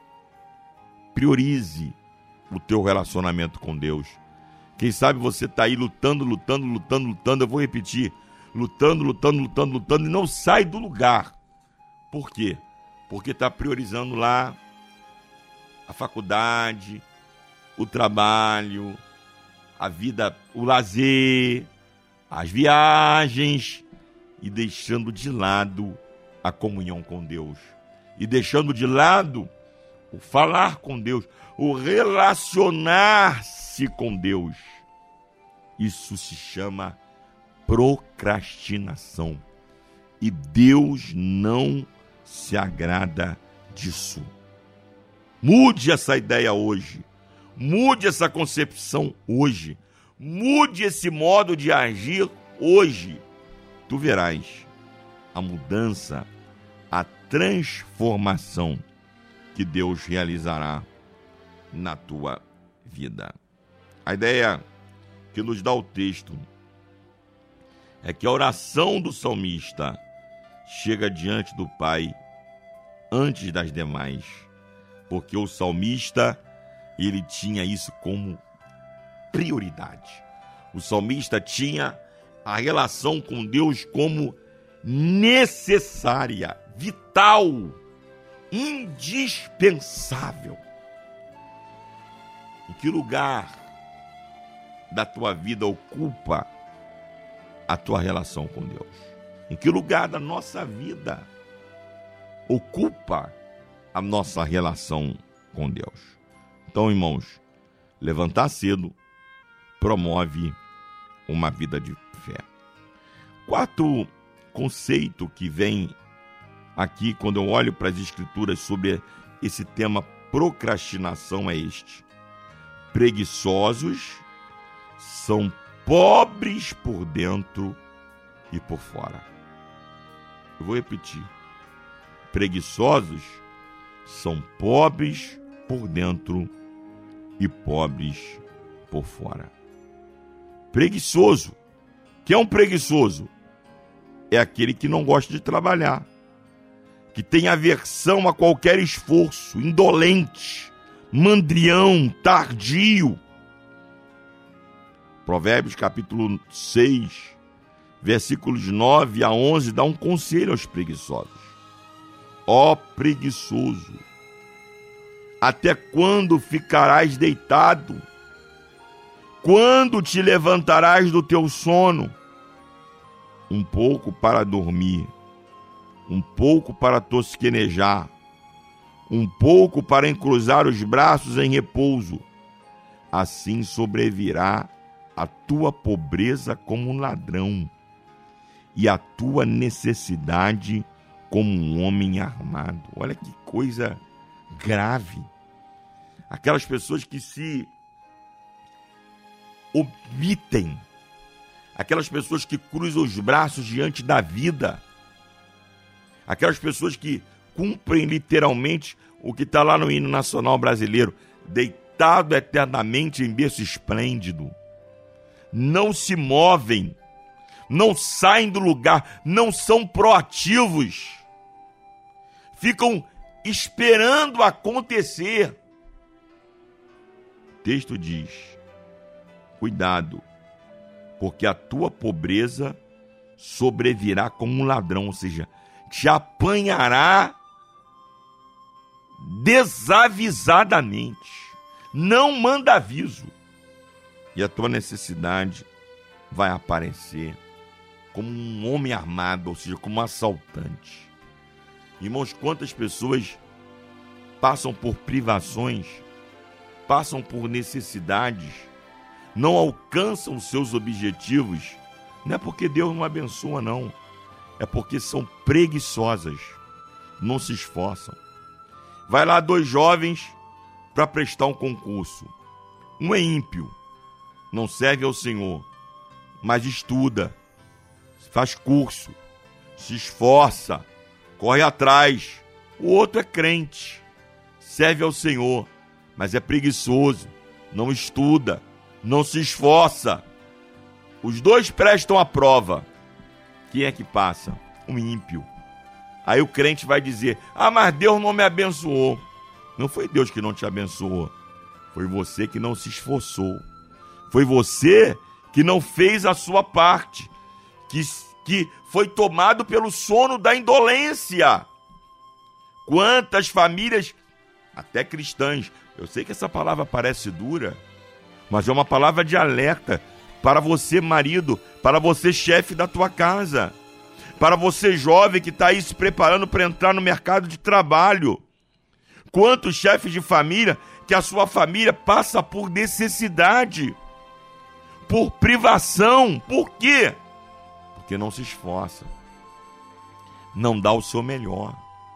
Priorize o teu relacionamento com Deus. Quem sabe você está aí lutando, lutando, lutando, lutando, eu vou repetir, lutando, lutando, lutando, lutando, e não sai do lugar. Por quê? Porque está priorizando lá a faculdade, o trabalho, a vida, o lazer, as viagens, e deixando de lado a comunhão com Deus, e deixando de lado o falar com Deus, o relacionar-se com Deus. Isso se chama procrastinação, e Deus não se agrada disso. Mude essa ideia hoje, mude essa concepção hoje, mude esse modo de agir hoje. Tu verás a mudança, a transformação que Deus realizará na tua vida. A ideia que nos dá o texto é que a oração do salmista chega diante do Pai antes das demais, porque o salmista, ele tinha isso como prioridade. O salmista tinha a relação com Deus como necessária, vital, indispensável. Em que lugar da tua vida ocupa a tua relação com Deus? Em que lugar da nossa vida ocupa a nossa relação com Deus? Então, irmãos, levantar cedo promove uma vida de fé. Quarto conceito que vem aqui quando eu olho para as Escrituras sobre esse tema procrastinação é este: preguiçosos são pobres por dentro e por fora. Eu vou repetir: preguiçosos são pobres por dentro e pobres por fora. Preguiçoso. Que é um preguiçoso? É aquele que não gosta de trabalhar, que tem aversão a qualquer esforço, indolente, mandrião, tardio. Provérbios capítulo seis, versículos nove a onze, dá um conselho aos preguiçosos. Ó preguiçoso, até quando ficarás deitado? Quando te levantarás do teu sono? Um pouco para dormir, um pouco para tosquenejar, um pouco para encruzar os braços em repouso. Assim sobrevirá a tua pobreza como um ladrão, e a tua necessidade como um homem armado. Olha que coisa grave. Aquelas pessoas que se omitem, aquelas pessoas que cruzam os braços diante da vida, aquelas pessoas que cumprem literalmente o que está lá no hino nacional brasileiro: deitado eternamente em berço esplêndido. Não se movem, não saem do lugar, não são proativos, ficam esperando acontecer. O texto diz: cuidado, porque a tua pobreza sobrevirá como um ladrão, ou seja, te apanhará desavisadamente. Não manda aviso. E a tua necessidade vai aparecer como um homem armado, ou seja, como um assaltante. Irmãos, quantas pessoas passam por privações, passam por necessidades, não alcançam seus objetivos, não é porque Deus não abençoa, não. É porque são preguiçosas, não se esforçam. Vai lá dois jovens para prestar um concurso. Um é ímpio, não serve ao Senhor, mas estuda, faz curso, se esforça, corre atrás. O outro é crente, serve ao Senhor, mas é preguiçoso, não estuda, não se esforça. Os dois prestam a prova. Quem é que passa? Um ímpio. Aí o crente vai dizer: ah, mas Deus não me abençoou. Não foi Deus que não te abençoou, foi você que não se esforçou. Foi você que não fez a sua parte, que, que foi tomado pelo sono da indolência. Quantas famílias, até cristãs, eu sei que essa palavra parece dura, mas é uma palavra de alerta para você, marido, para você, chefe da tua casa, para você, jovem que está aí se preparando para entrar no mercado de trabalho. Quantos chefes de família que a sua família passa por necessidade, por privação. Por quê? Porque não se esforça, não dá o seu melhor.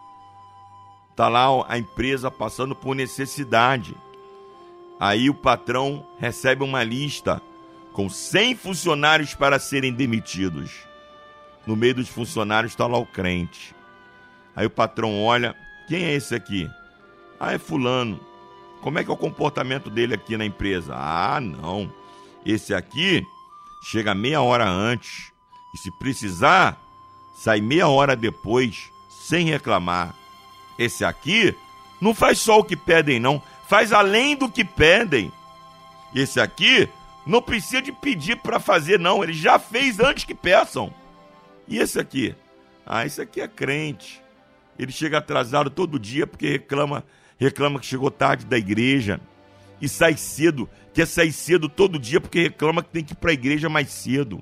Está lá a empresa passando por necessidade. Aí o patrão recebe uma lista com cem funcionários para serem demitidos. No meio dos funcionários está lá o crente. Aí o patrão olha: quem é esse aqui? Ah, é fulano. Como é que é o comportamento dele aqui na empresa? Ah, não. Esse aqui chega meia hora antes e, se precisar, sai meia hora depois, sem reclamar. Esse aqui não faz só o que pedem, não. Faz além do que pedem. Esse aqui não precisa de pedir para fazer, não. Ele já fez antes que peçam. E esse aqui? Ah, esse aqui é crente. Ele chega atrasado todo dia porque reclama, reclama que chegou tarde da igreja. E sai cedo, quer sair cedo todo dia porque reclama que tem que ir para a igreja mais cedo.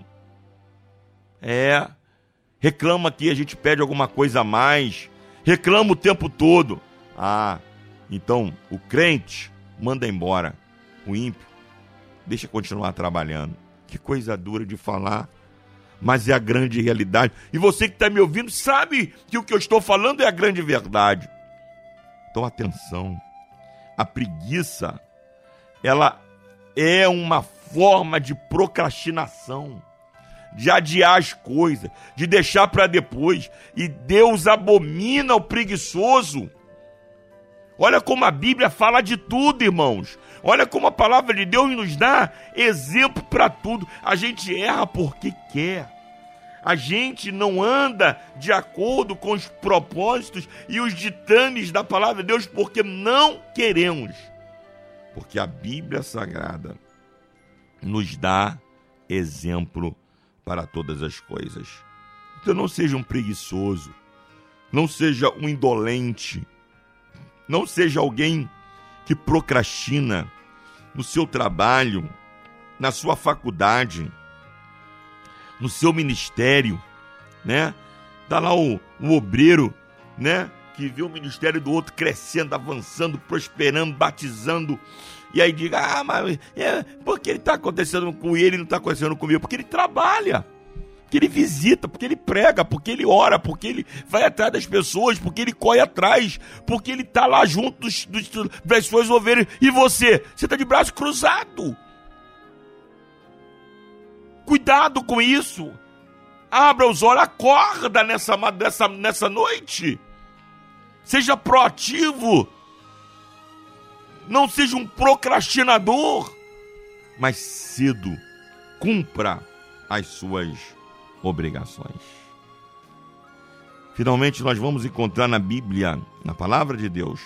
É, reclama que a gente pede alguma coisa a mais. Reclama o tempo todo. Ah, então o crente manda embora. O ímpio deixa continuar trabalhando. Que coisa dura de falar, mas é a grande realidade. E você que está me ouvindo sabe que o que eu estou falando é a grande verdade. Então atenção, a preguiça, ela é uma forma de procrastinação, de adiar as coisas, de deixar para depois. E Deus abomina o preguiçoso. Olha como a Bíblia fala de tudo, irmãos. Olha como a palavra de Deus nos dá exemplo para tudo. A gente erra porque quer. A gente não anda de acordo com os propósitos e os ditames da palavra de Deus porque não queremos. Porque a Bíblia Sagrada nos dá exemplo para todas as coisas. Então não seja um preguiçoso, não seja um indolente, não seja alguém que procrastina no seu trabalho, na sua faculdade, no seu ministério, né? Tá lá o, o obreiro, né? Que vê o ministério do outro crescendo, avançando, prosperando, batizando. E aí diga: ah, mas é, por que ele está acontecendo com ele e não está acontecendo comigo? Porque ele trabalha, porque ele visita, porque ele prega, porque ele ora, porque ele vai atrás das pessoas, porque ele corre atrás, porque ele está lá junto dos, dos, das suas ovelhas. E você? Você está de braço cruzado. Cuidado com isso. Abra os olhos, acorda nessa, nessa, nessa noite. Seja proativo. Não seja um procrastinador. Mas cedo cumpra as suas obrigações. Finalmente nós vamos encontrar na Bíblia, na palavra de Deus,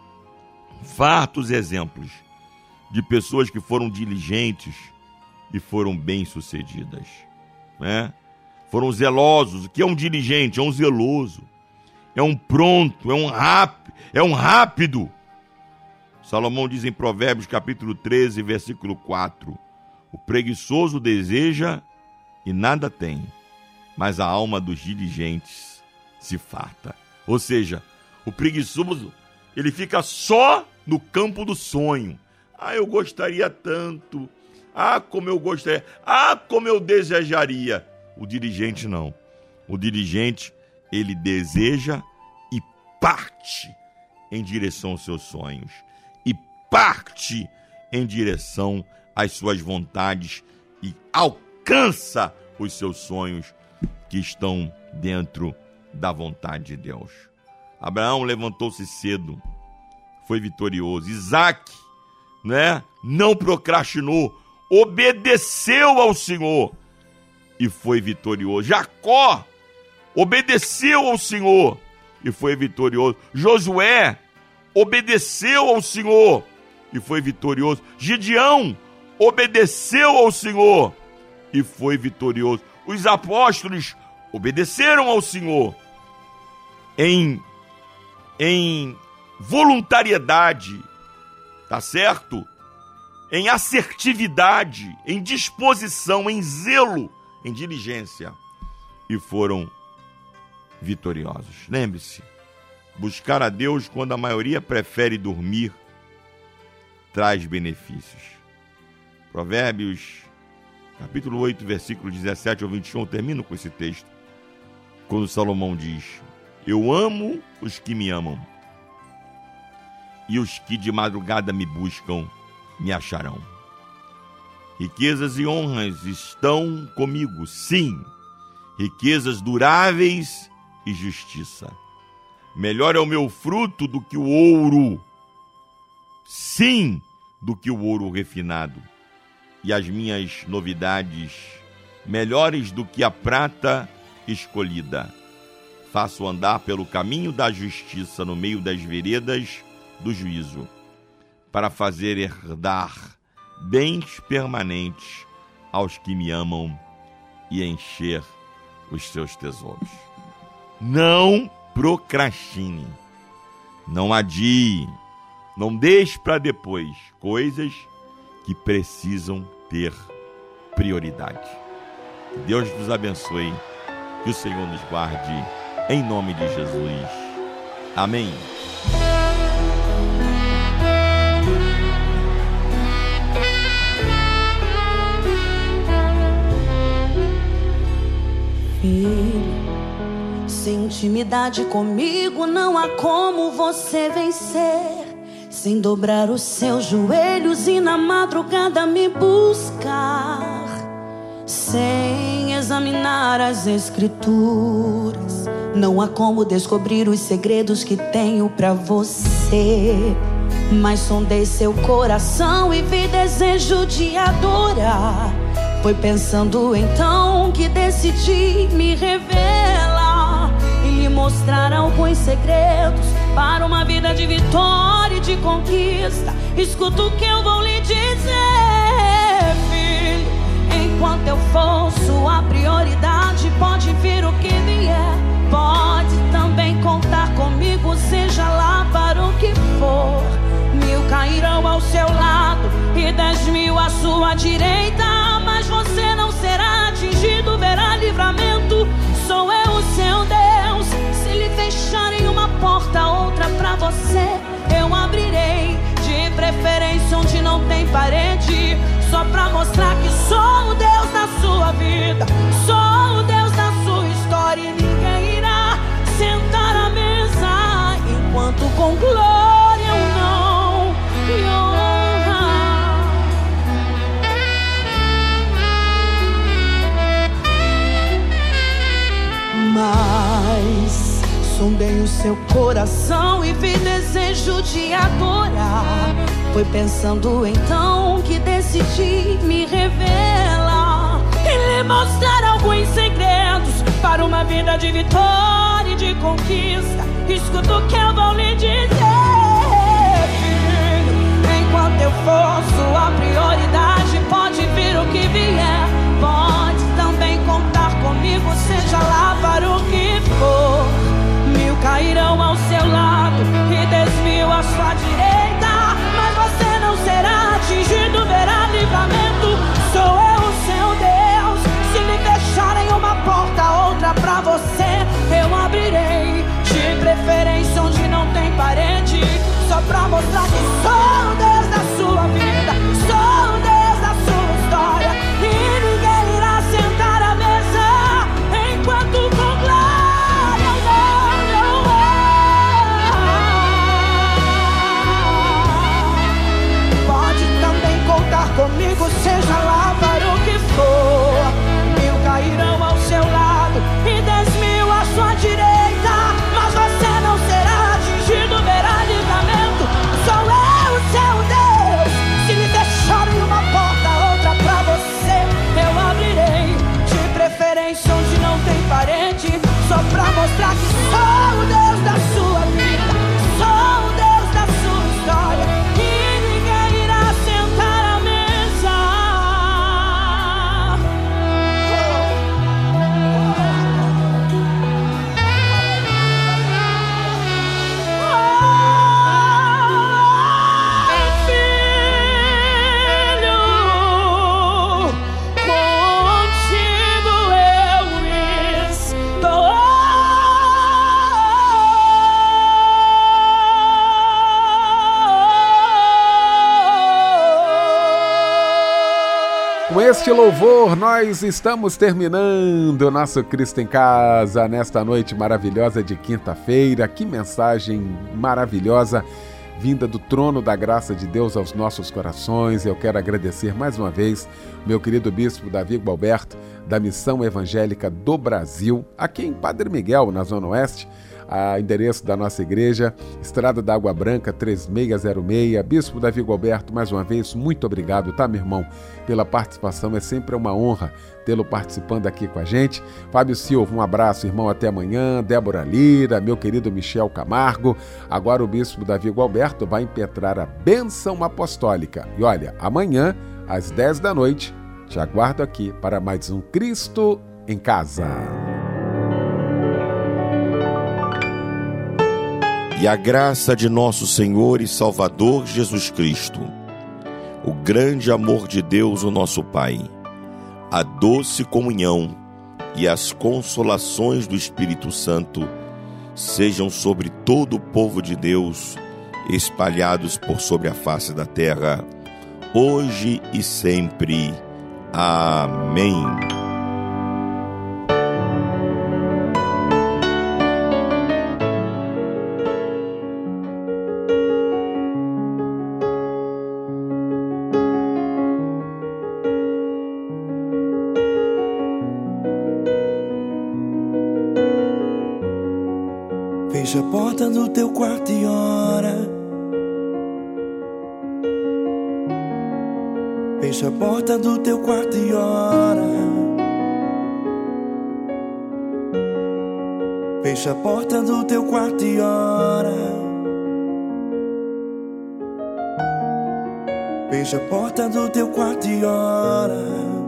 fartos exemplos de pessoas que foram diligentes e foram bem-sucedidas, né? Foram zelosos. O que é um diligente? É um zeloso, é um pronto, é um rápido, é um rápido. Salomão diz em Provérbios capítulo treze, versículo quatro: o preguiçoso deseja e nada tem, mas a alma dos diligentes se farta. Ou seja, o preguiçoso, ele fica só no campo do sonho. Ah, eu gostaria tanto. Ah, como eu gostaria. Ah, como eu desejaria. O diligente não. O diligente, ele deseja e parte em direção aos seus sonhos. E parte em direção às suas vontades e alcança os seus sonhos que estão dentro da vontade de Deus. Abraão levantou-se cedo, foi vitorioso. Isaac, né, não procrastinou, obedeceu ao Senhor e foi vitorioso. Jacó obedeceu ao Senhor e foi vitorioso. Josué obedeceu ao Senhor e foi vitorioso. Gideão obedeceu ao Senhor e foi vitorioso. Os apóstolos obedeceram ao Senhor em, em voluntariedade, tá certo? Em assertividade, em disposição, em zelo, em diligência, e foram vitoriosos. Lembre-se, buscar a Deus quando a maioria prefere dormir traz benefícios. Provérbios capítulo oito, versículo dezessete ao vinte e um, eu termino com esse texto, quando Salomão diz: eu amo os que me amam, e os que de madrugada me buscam me acharão. Riquezas e honras estão comigo, sim, riquezas duráveis e justiça. Melhor é o meu fruto do que o ouro, sim, do que o ouro refinado. E as minhas novidades melhores do que a prata escolhida. Faço andar pelo caminho da justiça no meio das veredas do juízo, para fazer herdar bens permanentes aos que me amam e encher os seus tesouros. Não procrastine, não adie, não deixe para depois coisas que precisam ter prioridade. Que Deus nos abençoe, que o Senhor nos guarde, em nome de Jesus. Amém. Filho, sem intimidade comigo não há como você vencer. Sem dobrar os seus joelhos e na madrugada me buscar. Sem examinar as escrituras, não há como descobrir os segredos que tenho pra você. Mas sondei seu coração e vi desejo de adorar. Foi pensando então que decidi me revelar e lhe mostrar alguns segredos para uma vida de vitória e de conquista. Escuta o que eu vou lhe dizer, filho. Enquanto eu for sua prioridade, pode vir o que vier. Pode também contar comigo, seja lá para o que for. Mil cairão ao seu lado e dez mil à sua direita, mas você não será atingido, verá livramento. Sou eu o seu Deus. Se lhe fecharem uma porta, outra pra você eu abrirei. De preferência onde não tem parede, só pra mostrar que sou o Deus da sua vida, sou o Deus da sua história. E ninguém irá sentar à mesa enquanto com glória eu não me honra. Mas sondei o seu coração e vi desejo de adorar. Foi pensando então que decidi me revelar. Ele lhe mostrar alguns segredos para uma vida de vitória e de conquista. Escuta o que eu vou lhe dizer, filho. Enquanto eu for sua prioridade, pode vir o que vier, pode também contar comigo, seja lá para o que for. Mil cairão ao seu lado e dez mil à sua direita, mas você não será atingido, verá livramento. Sou eu o seu Deus. Se lhe fecharem uma porta, outra pra você eu abrirei. De preferência onde não tem parede, só pra mostrar que sou o Deus da sua vida, sou o Deus da sua história. E ninguém irá sentar à mesa enquanto com glória não, não é. Pode também contar comigo, seja lá para o que for. Mil cairão ao seu lado e dez mil à sua direita, mas você não será atingido, verá livramento. Sou eu o seu Deus. Se lhe deixarem uma porta, outra pra você eu abrirei. De preferência onde não tem parede, só pra mostrar que sou o Deus da sua vida, sou o Deus da sua história. E ninguém irá sentar à mesa. Com este louvor, nós estamos terminando o nosso Cristo em Casa nesta noite maravilhosa de quinta-feira. Que mensagem maravilhosa vinda do trono da graça de Deus aos nossos corações. Eu quero agradecer mais uma vez meu querido bispo Davi Gualberto, da Missão Evangélica do Brasil, aqui em Padre Miguel, na Zona Oeste. A endereço da nossa igreja, Estrada da Água Branca, três seis zero seis. Bispo Davi Gualberto, mais uma vez, muito obrigado, tá, meu irmão, pela participação. É sempre uma honra tê-lo participando aqui com a gente. Fábio Silva, um abraço, irmão, até amanhã. Débora Lira, meu querido Michel Camargo. Agora o bispo Davi Gualberto vai impetrar a bênção apostólica. E olha, amanhã, às dez da noite, te aguardo aqui para mais um Cristo em Casa. E a graça de nosso Senhor e Salvador Jesus Cristo, o grande amor de Deus, o nosso Pai, a doce comunhão e as consolações do Espírito Santo sejam sobre todo o povo de Deus, espalhados por sobre a face da terra, hoje e sempre. Amém. Fecha a porta do teu quarto e ora. Fecha a porta do teu quarto e ora. Fecha a porta do teu quarto e ora. Fecha a porta do teu quarto e ora.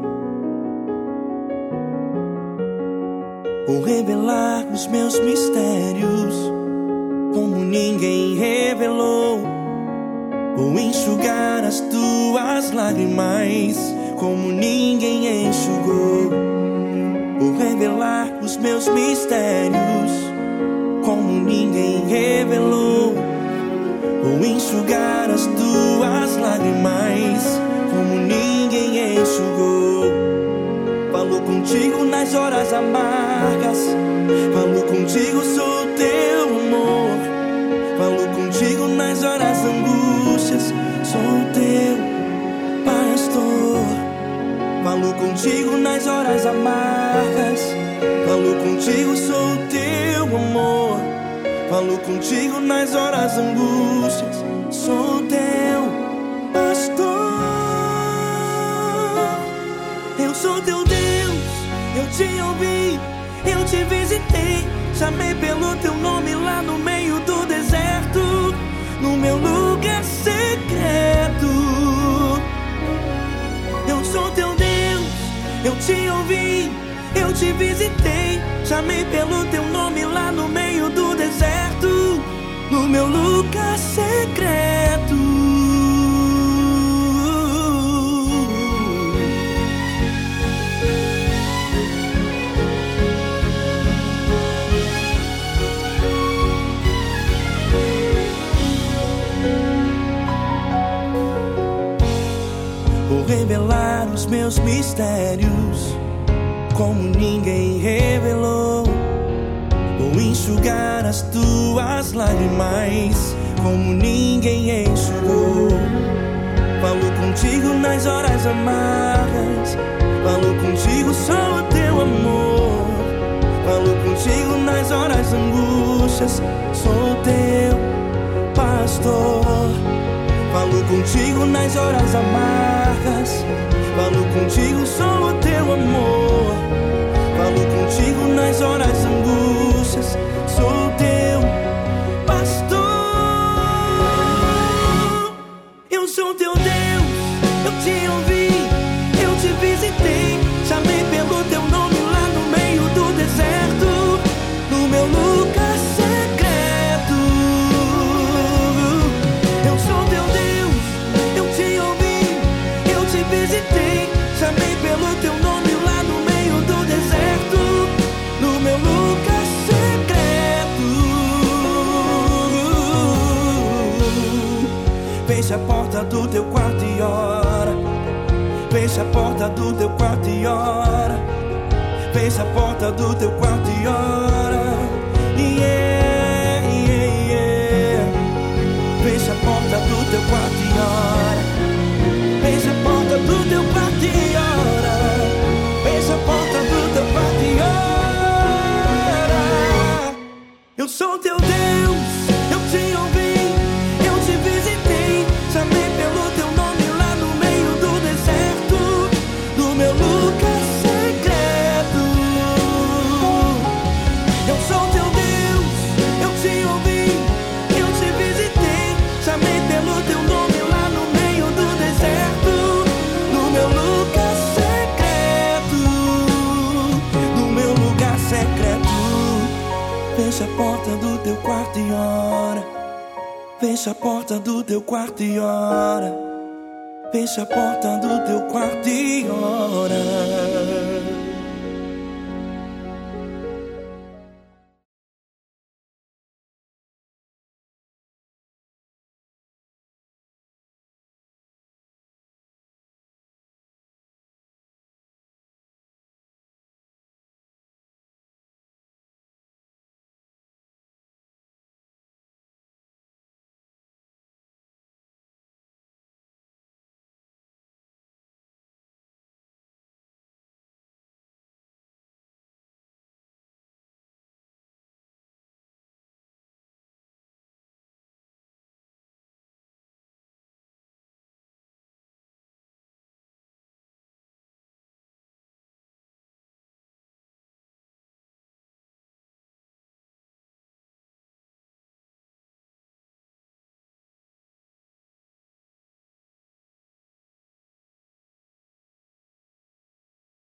Vou revelar os meus mistérios como ninguém revelou. Vou enxugar as tuas lágrimas como ninguém enxugou. Vou revelar os meus mistérios como ninguém revelou. Vou enxugar as tuas lágrimas como ninguém enxugou. Falo contigo nas horas amargas, falo contigo, sou teu amor. Falo contigo nas horas angústias, sou teu pastor. Falo contigo nas horas amargas, falo contigo, sou teu amor. Falo contigo nas horas angústias, sou teu pastor. Eu sou teu Deus, te ouvi, eu te visitei, chamei pelo teu nome lá no meio do deserto, no meu lugar secreto. Eu sou teu Deus, eu te ouvi, eu te visitei, chamei pelo teu nome lá no meio do deserto, no meu lugar secreto. Vou revelar os meus mistérios como ninguém revelou. Vou enxugar as tuas lágrimas como ninguém enxugou. Falo contigo nas horas amargas, falo contigo só o teu amor. Falo contigo nas horas angústias, sou teu pastor. Falo contigo nas horas amargas, falo contigo só o teu amor. Falo contigo nas horas angústias, sou teu pastor. Eu sou teu Deus, eu te ouvi, eu te visitei, chamei pelo teu nome lá no meio do deserto, no meu lugar secreto. Eu sou teu Deus, eu te ouvi, eu te visitei, chamei pelo teu nome lá no meio do deserto, no meu lugar secreto. Fecha a porta do teu quarto e ora. Fecha a porta do teu quarto e ora. Fecha a porta do teu quarto e ora. Yeah, yeah, yeah. Fecha a porta do teu quarto e ora. Fecha a porta do teu quarto e ora. Fecha a porta do teu quarto e ora. Eu sou teu Deus, eu te ouvi, eu te visitei, chamei pelo teu nome lá no meio do deserto, no meu lugar secreto. Eu sou teu Deus, eu te ouvi, eu te visitei, chamei pelo teu nome lá no meio do deserto, no meu lugar secreto, no meu lugar secreto. Fecha a porta do teu quarto e ora. Fecha a porta do teu quarto e ora. Fecha a porta do teu quarto e ora.